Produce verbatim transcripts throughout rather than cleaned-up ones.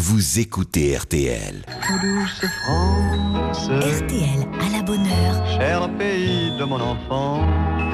vous écoutez R T L. Douce France, R T L à la bonne heure. cher pays de mon enfance,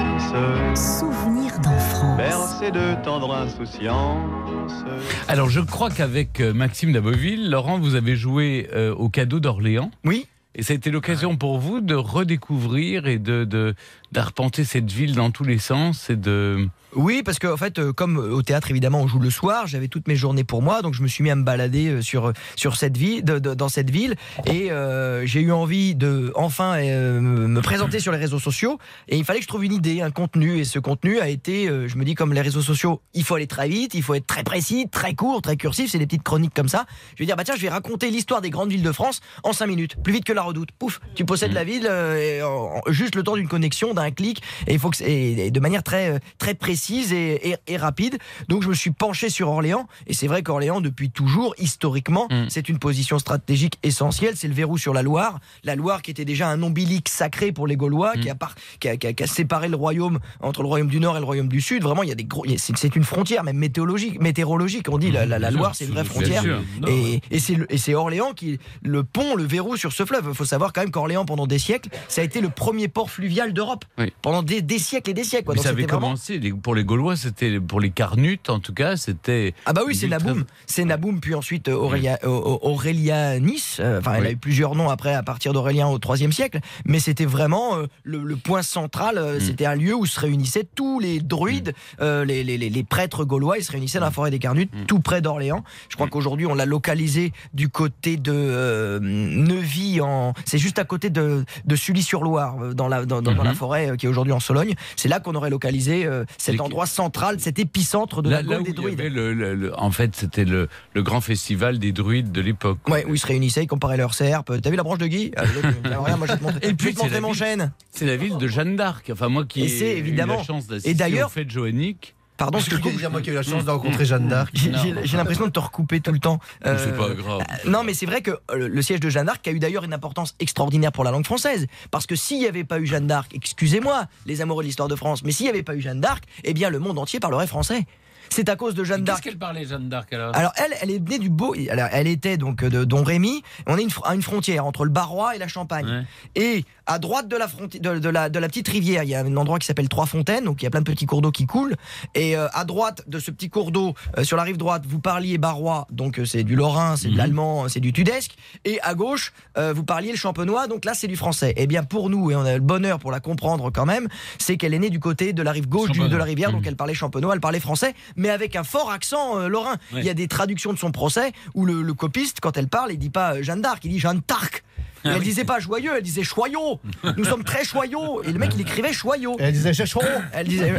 Souvenirs d'enfance. bercé de tendre insouciance. Alors, je crois qu'avec euh, Maxime Daboville, Laurent, vous avez joué euh, au cadeau d'Orléans. Oui. Et ça a été l'occasion pour vous de redécouvrir et de, de, d'arpenter cette ville dans tous les sens et de... Oui, parce que en fait, euh, comme au théâtre, évidemment, on joue le soir, j'avais toutes mes journées pour moi, donc je me suis mis à me balader euh, sur sur cette ville, de, de, dans cette ville, et euh, j'ai eu envie de enfin euh, me présenter sur les réseaux sociaux, et il fallait que je trouve une idée, un contenu, et ce contenu a été, euh, je me dis, comme les réseaux sociaux, il faut aller très vite, il faut être très précis, très court, très cursif, c'est des petites chroniques comme ça. Je vais dire, bah tiens, je vais raconter l'histoire des grandes villes de France en cinq minutes, plus vite que la Redoute. Pouf, tu possèdes la ville euh, et, en, en, juste le temps d'une connexion, d'un clic, et il faut que et, et de manière très très précise et, et, et rapide. Donc je me suis penché sur Orléans, et c'est vrai qu'Orléans, depuis toujours, historiquement, mmh. c'est une position stratégique essentielle. C'est le verrou sur la Loire, la Loire qui était déjà un ombilic sacré pour les Gaulois, mmh. qui, a par, qui, a, qui, a, qui a séparé le royaume entre le royaume du Nord et le royaume du Sud. Vraiment, il y a des gros, c'est, c'est une frontière même météorologique, météorologique. On dit mmh. la, la, la Loire, c'est une vraie frontière, et, et, c'est le, et c'est Orléans qui le pont, le verrou sur ce fleuve. Il faut savoir quand même qu'Orléans, pendant des siècles, ça a été le premier port fluvial d'Europe, oui. pendant des, des siècles et des siècles. Quoi. Donc ça avait commencé vraiment... pour les Gaulois, c'était pour les Carnutes en tout cas, c'était. Ah bah oui, c'est Naboum, très... c'est Naboum, puis ensuite Aurélia, oui. Aurélianis. Euh, enfin, elle oui. a eu plusieurs noms après à partir d'Aurélien au troisième siècle, mais c'était vraiment euh, le, le point central. Euh, mm. C'était un lieu où se réunissaient tous les druides, mm. euh, les, les, les, les prêtres gaulois. Ils se réunissaient dans la forêt des Carnutes, mm. tout près d'Orléans. Je crois mm. qu'aujourd'hui on l'a localisé du côté de euh, Neuvy, en... c'est juste à côté de, de Sully-sur-Loire, dans la, dans, dans, mm-hmm. dans la forêt euh, qui est aujourd'hui en Sologne. C'est là qu'on aurait localisé euh, cet les... endroit central, cet épicentre de là, la Gaule là des druides. Le, le, le, en fait, c'était le, le grand festival des druides de l'époque. Ouais, où ils se réunissaient, ils comparaient leurs serpes. T'as vu la branche de Guy? ah, rien, moi, je vais te montrer. Et puis, je vais te montrer mon chêne. C'est la ville de Jeanne d'Arc. Enfin, moi qui ai eu la chance d'assister aux fêtes joanniques. Pardon, ce que je dire, moi qui ai eu la chance de rencontrer Jeanne d'Arc. J'ai, j'ai l'impression de te recouper tout le temps. Euh, c'est pas grave. Euh, non, mais c'est vrai que euh, le siège de Jeanne d'Arc a eu d'ailleurs une importance extraordinaire pour la langue française. Parce que s'il n'y avait pas eu Jeanne d'Arc, excusez-moi, les amoureux de l'histoire de France, mais s'il n'y avait pas eu Jeanne d'Arc, eh bien le monde entier parlerait français. C'est à cause de Jeanne d'Arc. Qu'est-ce qu'elle parlait, Jeanne d'Arc, alors? Alors, elle, elle est née du Beau. Alors, elle était donc de Domrémy. On est une, à une frontière entre le Barrois et la Champagne. Ouais. Et à droite de la, fronti- de, de, la, de la petite rivière, il y a un endroit qui s'appelle Trois-Fontaines. Donc, il y a plein de petits cours d'eau qui coulent. Et euh, à droite de ce petit cours d'eau, euh, sur la rive droite, vous parliez barrois. Donc, euh, c'est du lorrain, c'est mmh. de l'allemand, c'est du tudesque. Et à gauche, euh, vous parliez le champenois. Donc là, c'est du français. Et bien, pour nous, et on a le bonheur pour la comprendre quand même, c'est qu'elle est née du côté de la rive gauche du, de la rivière. Mmh. Donc, elle parlait champenois, elle parlait français, mais avec un fort accent euh, lorrain. Oui. Il y a des traductions de son procès où le, le copiste, quand elle parle, il dit pas euh, Jeanne d'Arc, il dit Jeanne d'Arc. Ah elle oui. disait pas joyeux, elle disait choyaux. Nous sommes très choyaux. Et le mec, il écrivait choyaux. Et elle disait je chante. Elle disait.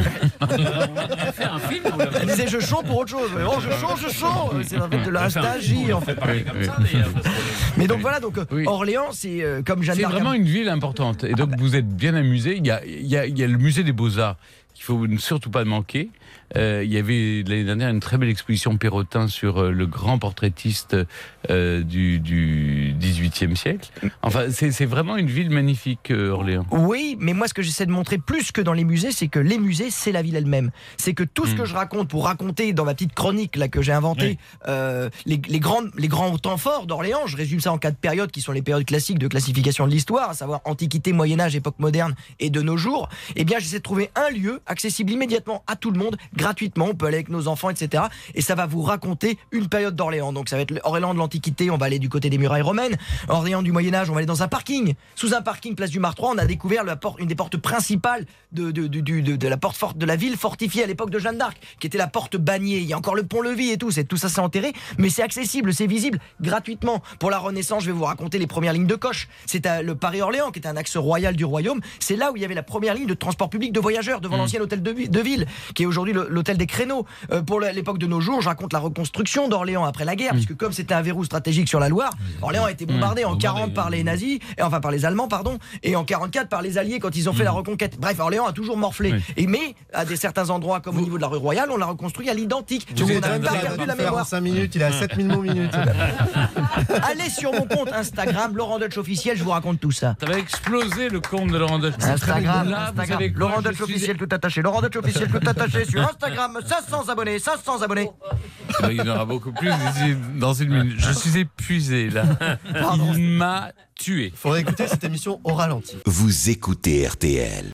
un film, elle disait je chante pour autre chose. Oh, je chante, je chante. C'est en fait de la stagie, en fait. Oui, oui. Mais donc oui. voilà, donc oui. Orléans, c'est euh, comme Jeanne d'Arc. C'est vraiment une ville importante. Et donc ah bah. vous êtes bien amusés. Il y a, il y a, il y a le musée des Beaux-Arts qu'il faut surtout pas manquer. Euh, il y avait l'année dernière une très belle exposition Perrotin sur euh, le grand portraitiste euh, du, du dix-huitième siècle. Enfin, c'est, c'est vraiment une ville magnifique, euh, Orléans. Oui, mais moi, ce que j'essaie de montrer plus que dans les musées, c'est que les musées, c'est la ville elle-même. C'est que tout ce mmh. que je raconte pour raconter dans ma petite chronique là que j'ai inventée, oui. euh, les, les, grandes, les grands temps forts d'Orléans, je résume ça en quatre périodes qui sont les périodes classiques de classification de l'histoire, à savoir Antiquité, Moyen-Âge, époque moderne et de nos jours. Eh bien, j'essaie de trouver un lieu accessible immédiatement à tout le monde, gratuitement, on peut aller avec nos enfants, et cetera. Et ça va vous raconter une période d'Orléans. Donc ça va être Orléans de l'Antiquité, on va aller du côté des murailles romaines. Orléans du Moyen-Âge, on va aller dans un parking. Sous un parking, place du Martroi, on a découvert la porte, une des portes principales de, de, de, de, de, de la porte forte de la ville fortifiée à l'époque de Jeanne d'Arc, qui était la porte Bagné. Il y a encore le pont-levis et tout, c'est, tout ça c'est enterré, mais c'est accessible, c'est visible gratuitement. Pour la Renaissance, je vais vous raconter les premières lignes de coche. C'est à, le Paris-Orléans, qui était un axe royal du royaume. C'est là où il y avait la première ligne de transport public de voyageurs devant mmh. l'ancien hôtel de, de ville, qui est aujourd'hui le, l'hôtel des Créneaux. Euh, pour l'époque de nos jours, je raconte la reconstruction d'Orléans après la guerre, mmh. puisque comme c'était un verrou stratégique sur la Loire, Orléans a été bombardé mmh. en quarante par les nazis, et enfin par les Allemands, pardon, et en quarante-quatre par les Alliés quand ils ont fait mmh. la reconquête. Bref, Orléans a toujours morflé. Oui. Et mais à des certains endroits, comme Vous... au niveau de la rue Royale, on l'a reconstruit à l'identique. Vous on n'a pas perdu la mémoire. En cinq minutes, il a sept mille mots minutes. Allez sur mon compte Instagram, Laurent Deutsch officiel, je vous raconte tout ça. Ça va exploser le compte de Laurent Deutsch. Instagram, là, Instagram. Laurent Deutsch officiel tout attaché. Laurent Deutsch officiel tout attaché sur Sur Instagram, cinq cents abonnés, cinq cents abonnés. Il y en aura beaucoup plus d'ici- dans une minute. Je suis épuisé là. Il m'a tué. Faudrait écouter cette émission au ralenti. Vous écoutez R T L.